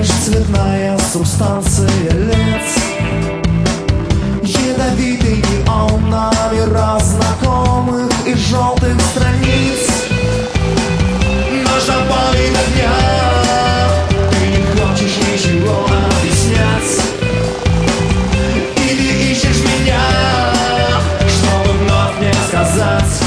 лишь цветная субстанция лиц. Ядовитый неон на мира знакомых и желтых страниц. Нож напомнит о днях, ты не хочешь ничего объяснять. И ты ищешь меня, чтобы вновь мне сказать: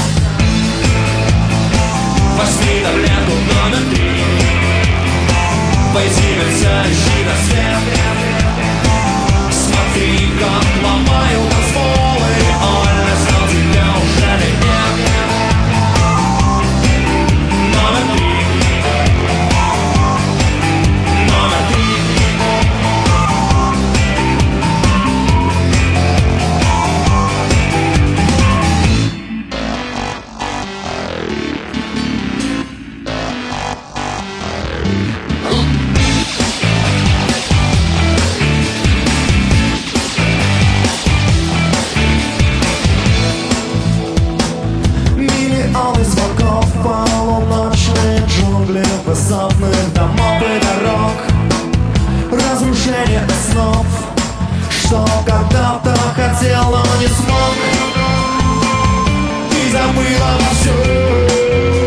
возьми таблетку номер 3, пойди верься, ищи на свет. Смотри, как ломаю танцполы, он раздал тебя уже ли нет. Номер 3, номер 3. Миллионы звонков, полуночные джунгли высотных домов и дорог, разрушение основ, что когда-то хотел, но не смог. Ты забыла все.